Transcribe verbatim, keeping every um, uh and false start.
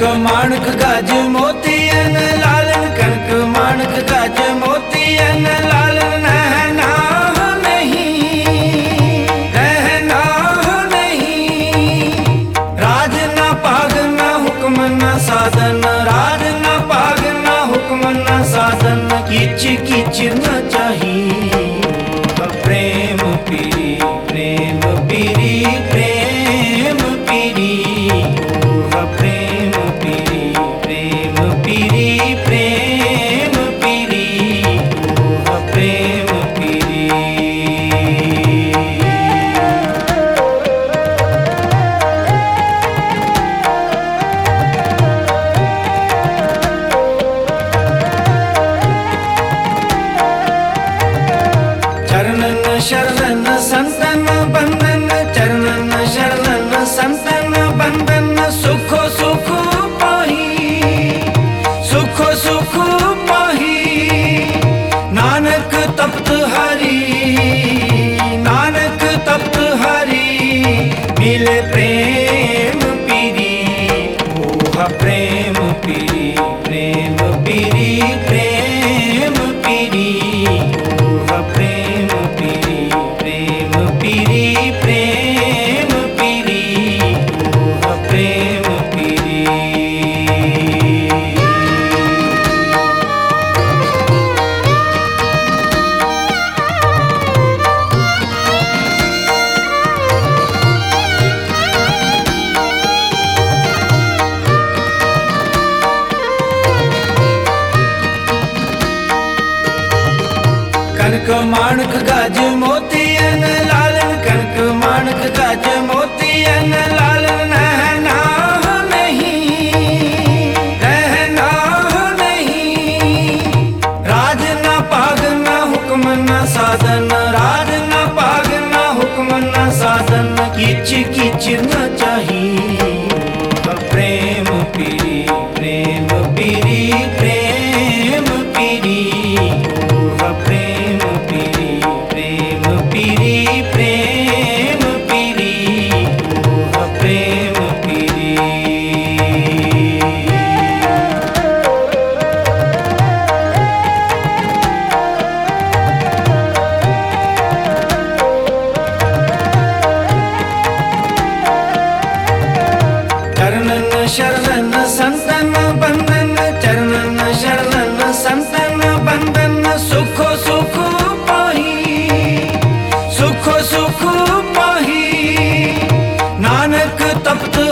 कनक माणक गाज मोतियन लालन, कनक माणक गाज मोतियन लालन। रहना नहीं, रहना नहीं, राज ना पाग ना हुक्म ना साधन, राज ना पाग ना हुक्म ना साधन। किच किच न चाहिए प्रेम पीरी, प्रेम पीरी, प्रेम पीरी, प्रेम पीरी, प्रेम पीरी, प्रेम पीरी, प्रेम पीरी। चरणन शरणन संतन बंधन, चरणन शरणन संतन बंधन। सुखो सुख पाही, सुखो सुख पाही, नानक तप्त हरि, नानक तप्त हरि। मिले प्रेम पीरी, ओह प्रेम पीरी, प्रेम पीरी, प्रेम पीरी, ओह प्रेम पीरी, प्रेम पीरी, प्रेम पीरी, ओह प्रेम पीरी। कनक माणक गाज मोतियन लालन, कनक माणक गाज मोतियन लालन। रहना नहीं, रहना नहीं, राज ना पाग ना हुक्म ना साधन, राज ना पाग ना हुक्म ना साधन। किच किच न चाहिए प्रेम पीरी, प्रेम पीरी, प्रेम पीरी, प्रेम पीरी, प्रेम पीरी, प्रेम पीरी, प्रेम पीरी। चरणन शरणन संतन बंधन, चरणन शरणन संतन बंधन। सुखो सुख पाही, सुखो सुख पाही, नानक तप्त